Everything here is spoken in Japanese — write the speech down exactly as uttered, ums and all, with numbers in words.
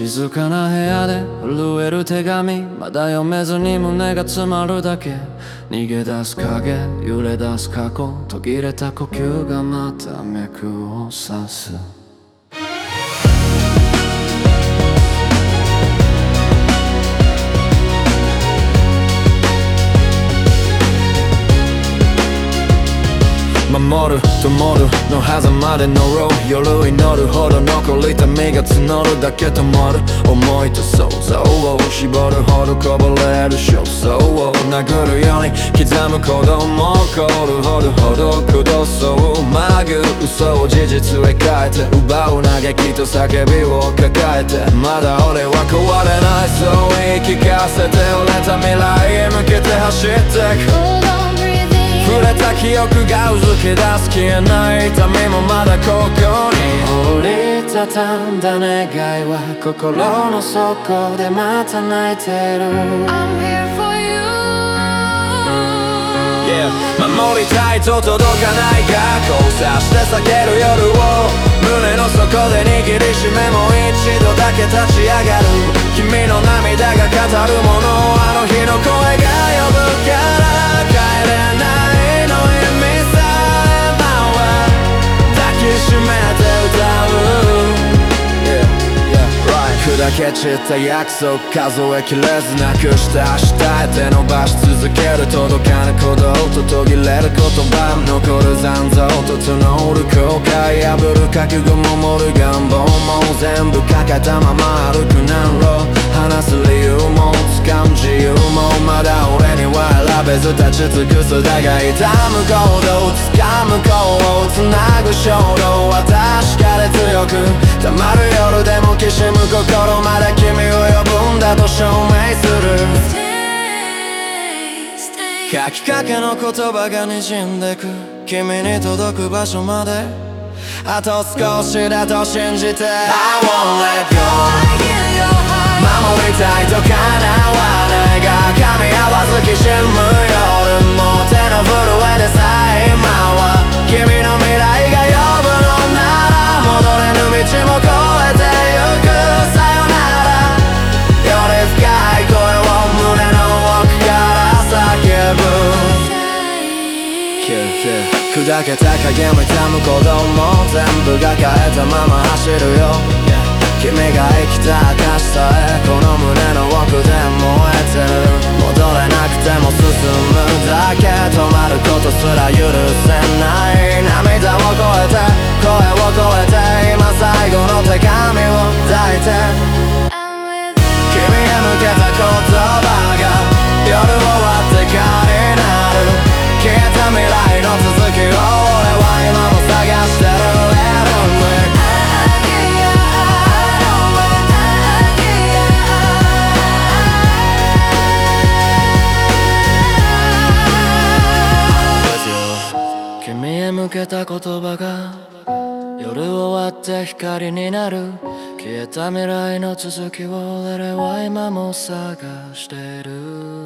静かな部屋で震える手紙、まだ読めずに胸が詰まるだけ。逃げ出す影、揺れ出す過去、途切れた呼吸がまた脈を刺す。守る灯るの狭間で乗ろう。夜祈るほど残りた身が募るだけ灯る思いと想像を絞るほどこぼれる焦燥を殴るように刻む鼓動も凍るほどほどくどそうまぐ嘘を事実へ変えて奪う嘆きと叫びを抱えて、まだ俺は壊れないそう言い聞かせて、折れた未来へ向けて走ってく。触れた記憶がうずき出す消えない痛みもまだここに折りたたんだ願いは心の底でまた泣いてる。 I'm here for you、yeah、守りたいと届かないが交差して避ける夜を胸の底で握りしめもう一度だけ立ち上がる。君の涙が語るもの、あの日の声が呼ぶから帰れない砕け散った約束数えきれずなくした明日へ手伸ばし続ける届かぬ鼓動と途切れる言葉残る残像と募る後悔破る覚悟守る願望も全部抱えたまま歩く難路話す理由も掴む自由もまだ俺には選べず立ち尽くすだが痛む行動掴む行をつなぐ衝動は確かで強くたまる夜でもきしむ心まだ君を呼ぶんだと証明する。書きかけの言葉が滲んでく君に届く場所まであと少しだと信じて I won't let go 守りたいと叶わないが噛み合わずきしむ夜も手の震えでさえ今は君の未来が呼ぶのなら戻れぬ道も越えてゆく砕けた影も痛む鼓動も全部が変えたまま走るよ、yeah、君が生きた証さえこの胸の奥で燃えてる。戻れなくても進むだけ止まることすら許せない涙を越えて声を越えて今最後の手紙を抱いて君へ向けた言葉が夜終わってからになる。消えた未来の続きを俺は今も探してる。君へ向けた言葉が夜終わって光になる。消えた未来の続きを俺は今も探してる。